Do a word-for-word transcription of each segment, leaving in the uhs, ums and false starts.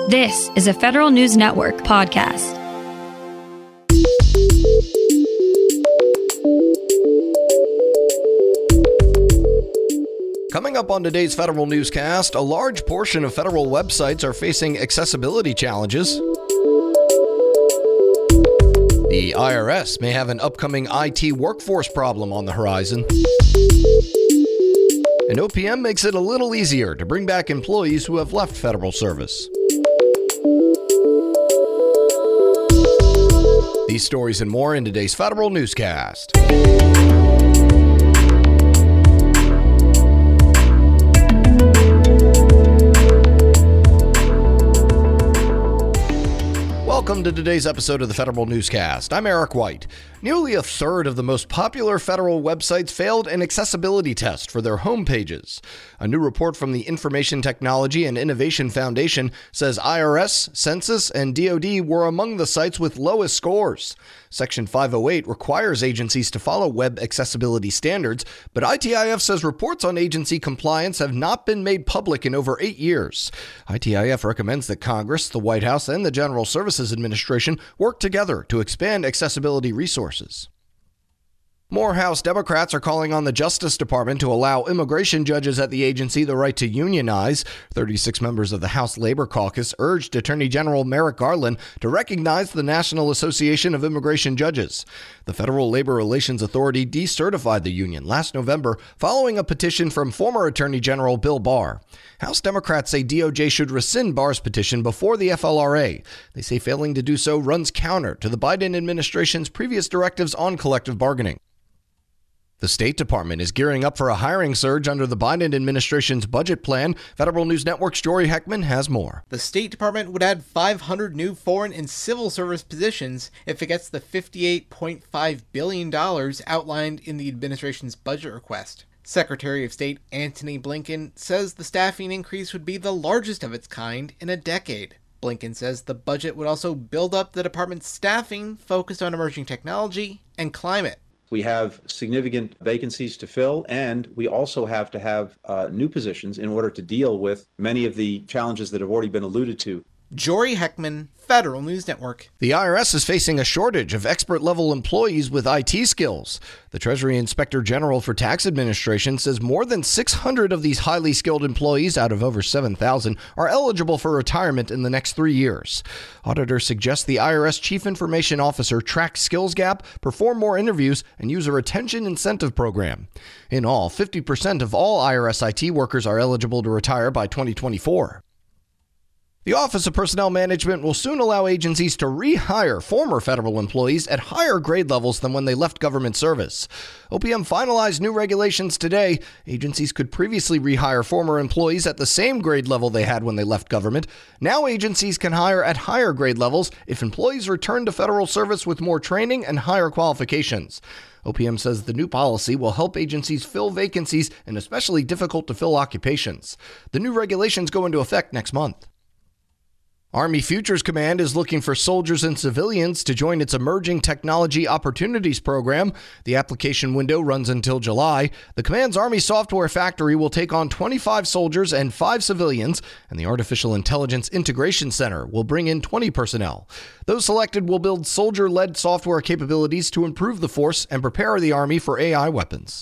This is a Federal News Network podcast. Coming up on today's Federal Newscast, a large portion of federal websites are facing accessibility challenges. The I R S may have an upcoming I T workforce problem on the horizon. And O P M makes it a little easier to bring back employees who have left federal service. These stories and more in today's Federal Newscast. Welcome to today's episode of the Federal Newscast. I'm Eric White. Nearly a third of the most popular federal websites failed an accessibility test for their home pages. A new report from the Information Technology and Innovation Foundation says I R S, Census, and D O D were among the sites with lowest scores. Section five oh eight requires agencies to follow web accessibility standards, but I T I F says reports on agency compliance have not been made public in over eight years. I T I F recommends that Congress, the White House, and the General Services Administration work together to expand accessibility resources. More House Democrats are calling on the Justice Department to allow immigration judges at the agency the right to unionize. thirty-six members of the House Labor Caucus urged Attorney General Merrick Garland to recognize the National Association of Immigration Judges. The Federal Labor Relations Authority decertified the union last November following a petition from former Attorney General Bill Barr. House Democrats say D O J should rescind Barr's petition before the F L R A. They say failing to do so runs counter to the Biden administration's previous directives on collective bargaining. The State Department is gearing up for a hiring surge under the Biden administration's budget plan. Federal News Network's Jory Heckman has more. The State Department would add five hundred new foreign and civil service positions if it gets the fifty-eight point five billion dollars outlined in the administration's budget request. Secretary of State Antony Blinken says the staffing increase would be the largest of its kind in a decade. Blinken says the budget would also build up the department's staffing focused on emerging technology and climate. We have significant vacancies to fill, and we also have to have uh, new positions in order to deal with many of the challenges that have already been alluded to. Jory Heckman, Federal News Network. The I R S is facing a shortage of expert-level employees with I T skills. The Treasury Inspector General for Tax Administration says more than six hundred of these highly skilled employees out of over seven thousand are eligible for retirement in the next three years. Auditors suggest the I R S Chief Information Officer track skills gap, perform more interviews, and use a retention incentive program. In all, fifty percent of all I R S I T workers are eligible to retire by twenty twenty-four. The Office of Personnel Management will soon allow agencies to rehire former federal employees at higher grade levels than when they left government service. O P M finalized new regulations today. Agencies could previously rehire former employees at the same grade level they had when they left government. Now agencies can hire at higher grade levels if employees return to federal service with more training and higher qualifications. O P M says the new policy will help agencies fill vacancies in especially difficult to fill occupations. The new regulations go into effect next month. Army Futures Command is looking for soldiers and civilians to join its Emerging Technology Opportunities Program. The application window runs until July. The command's Army Software Factory will take on twenty-five soldiers and five civilians, and the Artificial Intelligence Integration Center will bring in twenty personnel. Those selected will build soldier-led software capabilities to improve the force and prepare the Army for A I weapons.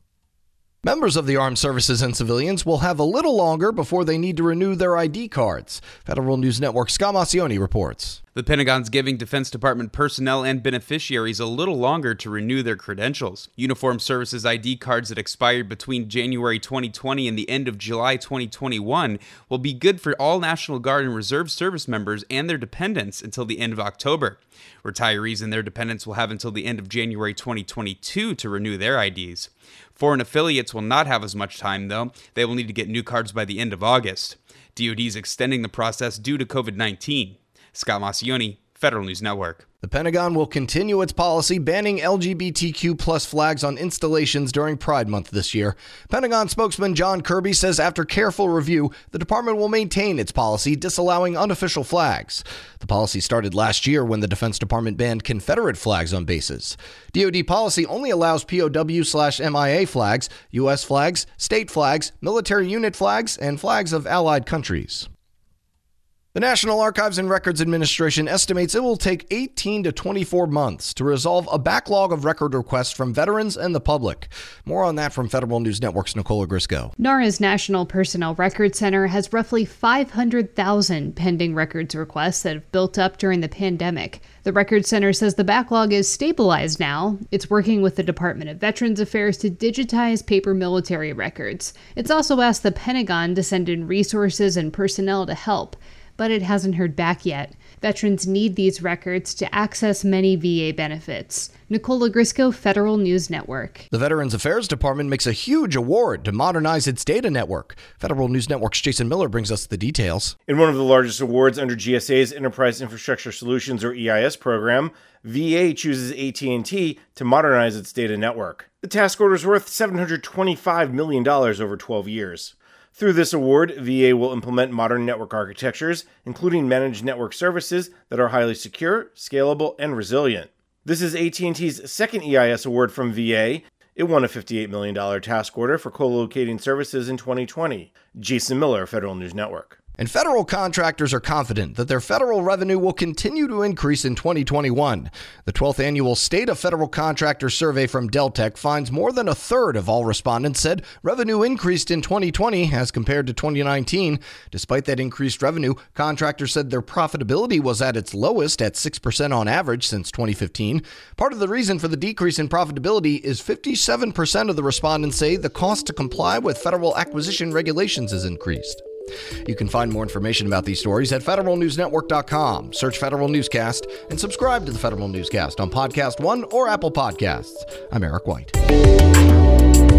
Members of the armed services and civilians will have a little longer before they need to renew their I D cards. Federal News Network's Scott Massioni reports. The Pentagon's giving Defense Department personnel and beneficiaries a little longer to renew their credentials. Uniformed Services I D cards that expired between January twenty twenty and the end of July twenty twenty-one will be good for all National Guard and Reserve service members and their dependents until the end of October. Retirees and their dependents will have until the end of January twenty twenty-two to renew their I Ds. Foreign affiliates will not have as much time, though. They will need to get new cards by the end of August. D O D is extending the process due to covid nineteen. Scott Massioni, Federal News Network. The Pentagon will continue its policy banning L G B T Q plus flags on installations during Pride Month this year. Pentagon spokesman John Kirby says after careful review, the department will maintain its policy disallowing unofficial flags. The policy started last year when the Defense Department banned Confederate flags on bases. D O D policy only allows P O W slash M I A flags, U S flags, state flags, military unit flags, and flags of allied countries. The National Archives and Records Administration estimates it will take eighteen to twenty-four months to resolve a backlog of record requests from veterans and the public. More on that from Federal News Network's Nicola Grisco. NARA's National Personnel Records Center has roughly five hundred thousand pending records requests that have built up during the pandemic. The Records Center says the backlog is stabilized now. It's working with the Department of Veterans Affairs to digitize paper military records. It's also asked the Pentagon to send in resources and personnel to help, but it hasn't heard back yet. Veterans need these records to access many V A benefits. Nicola Grisco, Federal News Network. The Veterans Affairs Department makes a huge award to modernize its data network. Federal News Network's Jason Miller brings us the details. In one of the largest awards under G S A's Enterprise Infrastructure Solutions, or E I S program, V A chooses A T and T to modernize its data network. The task order is worth seven hundred twenty-five million dollars over twelve years. Through this award, V A will implement modern network architectures, including managed network services that are highly secure, scalable, and resilient. This is A T and T's second E I S award from V A. It won a fifty-eight million dollars task order for co-locating services in twenty twenty. Jason Miller, Federal News Network. And federal contractors are confident that their federal revenue will continue to increase in twenty twenty-one. The twelfth annual State of Federal Contractors survey from Deltek finds more than a third of all respondents said revenue increased in twenty twenty as compared to twenty nineteen. Despite that increased revenue, contractors said their profitability was at its lowest at six percent on average since twenty fifteen. Part of the reason for the decrease in profitability is fifty-seven percent of the respondents say the cost to comply with federal acquisition regulations has increased. You can find more information about these stories at federal news network dot com. Search Federal Newscast and subscribe to the Federal Newscast on Podcast One or Apple Podcasts. I'm Eric White.